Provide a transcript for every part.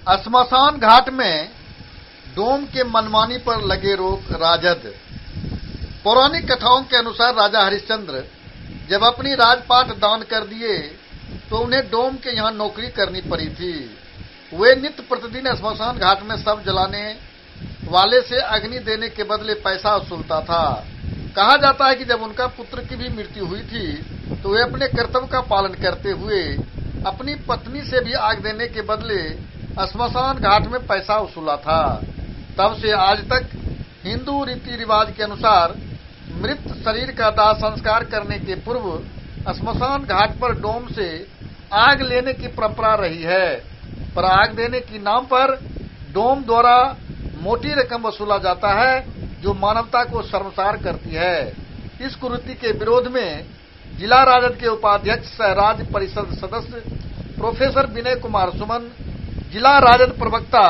श्मशान घाट में डोम के मनमानी पर लगे रोक राजद। पौराणिक कथाओं के अनुसार राजा हरिश्चंद्र जब अपनी राजपाट दान कर दिए तो उन्हें डोम के यहाँ नौकरी करनी पड़ी थी। वे नित्य प्रतिदिन श्मशान घाट में शव जलाने वाले से अग्नि देने के बदले पैसा वसूलता था। कहा जाता है कि जब उनका पुत्र की भी मृत्यु हुई थी तो वे अपने कर्तव्य का पालन करते हुए अपनी पत्नी से भी आग देने के बदले श्मशान घाट में पैसा वसूला था। तब से आज तक हिंदू रीति रिवाज के अनुसार मृत शरीर का दाह संस्कार करने के पूर्व श्मशान घाट पर डोम से आग लेने की परंपरा रही है। पर आग देने की नाम पर डोम द्वारा मोटी रकम वसूला जाता है जो मानवता को शर्मसार करती है। इस कुरीति के विरोध में जिला राजद के उपाध्यक्ष सह राज्य परिषद सदस्य प्रोफेसर विनय कुमार सुमन, जिला राजद प्रवक्ता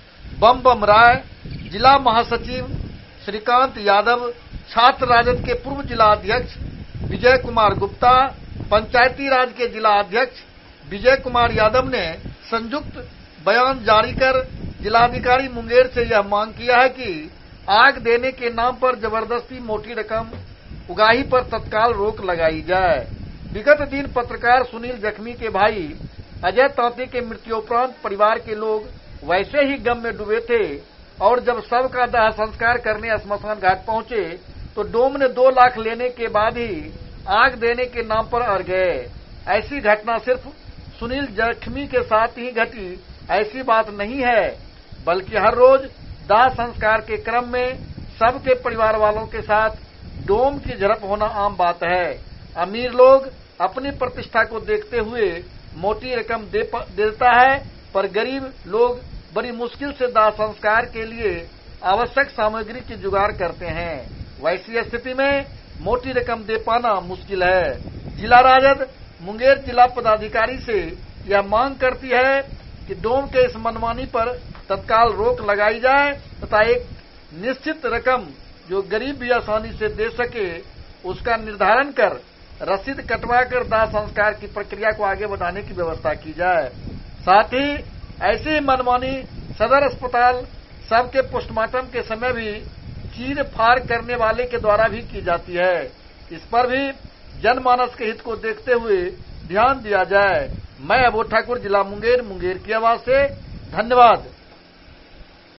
बम बम राय, जिला महासचिव श्रीकांत यादव, छात्र राजद के पूर्व जिला अध्यक्ष विजय कुमार गुप्ता, पंचायती राज के जिला अध्यक्ष विजय कुमार यादव ने संयुक्त बयान जारी कर जिलाधिकारी मुंगेर से यह मांग किया है कि आग देने के नाम पर जबरदस्ती मोटी रकम उगाही पर तत्काल रोक लगाई जाए। विगत दिन पत्रकार सुनील जख्मी के भाई अजय तांती के मृत्युपरांत परिवार के लोग वैसे ही गम में डूबे थे और जब शव का दाह संस्कार करने श्मशान घाट पहुंचे तो डोम ने 2 लाख लेने के बाद ही आग देने के नाम पर अड़ गए। ऐसी घटना सिर्फ सुनील जख्मी के साथ ही घटी ऐसी बात नहीं है, बल्कि हर रोज दाह संस्कार के क्रम में सबके परिवार वालों के साथ डोम की झड़प होना आम बात है। अमीर लोग अपनी प्रतिष्ठा को देखते हुए मोटी रकम देता है, पर गरीब लोग बड़ी मुश्किल से दाह संस्कार के लिए आवश्यक सामग्री की जुगाड़ करते हैं। वैसी स्थिति में मोटी रकम दे पाना मुश्किल है। जिला राजद मुंगेर जिला पदाधिकारी से यह मांग करती है कि डोम के इस मनमानी पर तत्काल रोक लगाई जाए तथा एक निश्चित रकम जो गरीब भी आसानी से दे सके उसका निर्धारण कर रसीद कटवाकर दाह संस्कार की प्रक्रिया को आगे बढ़ाने की व्यवस्था की जाए। साथ ही ऐसी ही मनमानी सदर अस्पताल शव के पोस्टमार्टम के समय भी चीर फाड़ करने वाले के द्वारा भी की जाती है। इस पर भी जनमानस के हित को देखते हुए ध्यान दिया जाए। मैं अबोध ठाकुर, जिला मुंगेर की आवाज से, धन्यवाद।